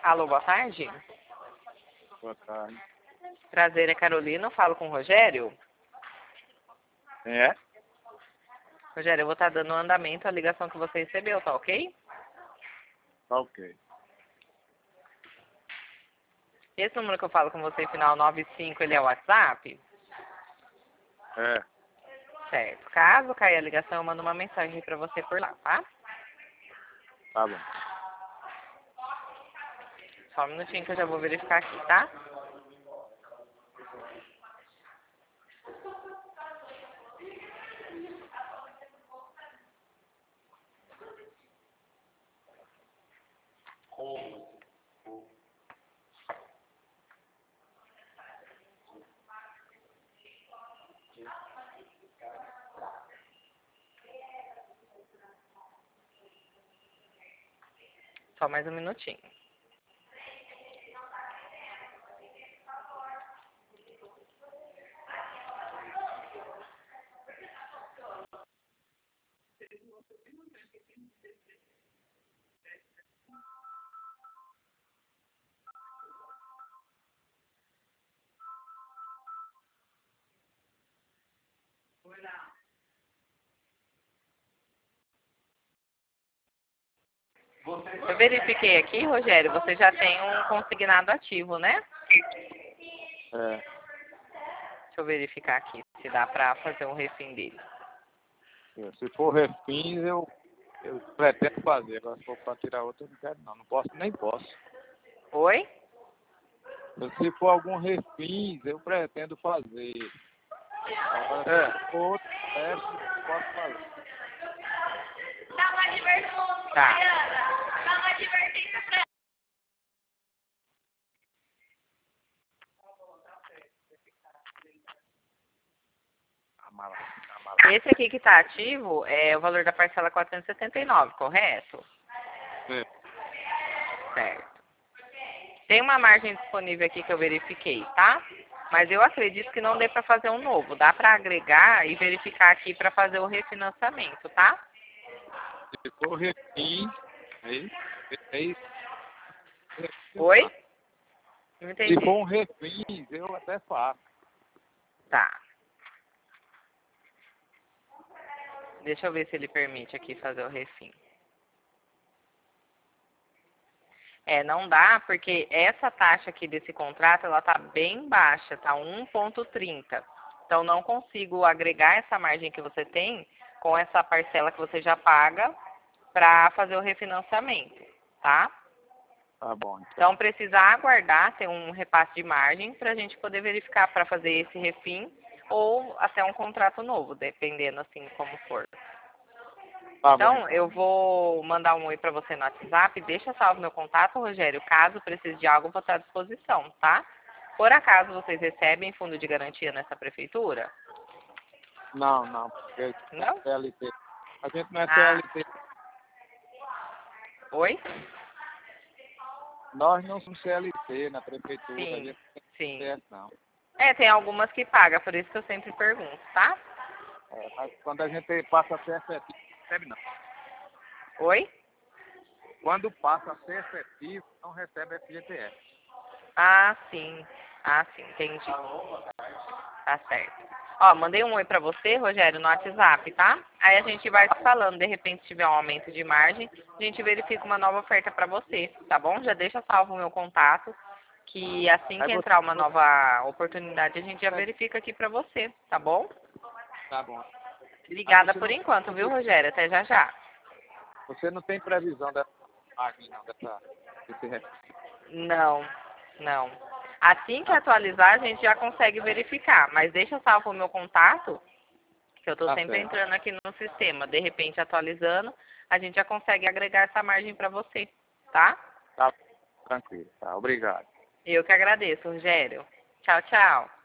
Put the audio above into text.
Alô, boa tarde. Boa tarde. Prazer, é Carolina. Eu falo com o Rogério. Quem é? Rogério, eu vou estar dando andamento à ligação que você recebeu, tá ok? Tá ok. Esse número que eu falo com você, final 95, ele é o WhatsApp? É, Certo. Caso caia a ligação, eu mando uma mensagem pra você por lá, tá? tá bom. Só um minutinho que eu já vou verificar aqui, tá? Só mais um minutinho. Eu verifiquei aqui, Rogério, você já tem um consignado ativo, né? É, Deixa eu verificar aqui se dá pra fazer um refim dele. se for refins, eu pretendo fazer. Agora, se for para tirar outro, eu não quero não. Não posso, nem posso. Oi? Se for algum refins, eu pretendo fazer. Agora, se for outro, eu não posso fazer. Tá. Amala. Esse aqui que tá ativo é o valor da parcela 479, correto? É, Certo. Tem uma margem disponível aqui que eu verifiquei, tá? Mas eu acredito que não dê para fazer um novo. Dá para agregar e verificar aqui para fazer o refinanciamento, tá? se for refins, aí Oi? Não se entendi. for um refins, eu até faço. Tá. Deixa eu ver se ele permite aqui fazer o refim. Não dá, porque essa taxa aqui desse contrato, ela tá bem baixa, tá 1,30. Então, não consigo agregar essa margem que você tem com essa parcela que você já paga para fazer o refinanciamento, tá? Tá bom, então. Então, precisa aguardar ter um repasse de margem para a gente poder verificar para fazer esse refim ou até um contrato novo, dependendo assim como for. Tá bom, Então, eu vou mandar um oi para você no WhatsApp. Deixa salvo meu contato, Rogério. Caso precise de algo, eu vou estar à disposição, tá? Por acaso vocês recebem fundo de garantia nessa prefeitura? Não, porque Não? CLT. A gente não é Ah, CLT. oi? Nós não somos CLT na prefeitura, a Sim, gente não sim. tem CLT, não. Tem algumas que pagam, por isso que eu sempre pergunto, tá? Mas quando a gente passa a ser efetivo, não recebe não. Oi? Quando passa a ser efetivo, não recebe FGTS. Ah, sim. Ah, sim, entendi. Tá certo. Ó, mandei um oi pra você, Rogério, no WhatsApp, tá? Aí a gente vai se falando, de repente se tiver um aumento de margem, a gente verifica uma nova oferta pra você, tá bom? Já deixa salvo o meu contato, que assim Aí que você, entrar uma nova oportunidade, a gente já verifica aqui pra você, tá bom? tá bom. Mas Obrigada por enquanto, viu, Rogério? Até já já. você não tem previsão dessa margem, não, desse Não, não. Assim que atualizar, a gente já consegue verificar, mas deixa salvo o meu contato, que eu estou Tá sempre certo. entrando aqui no sistema. De repente, atualizando, a gente já consegue agregar essa margem para você, tá? Tá tranquilo, tá. Obrigado. Eu que agradeço, Rogério. Tchau, tchau.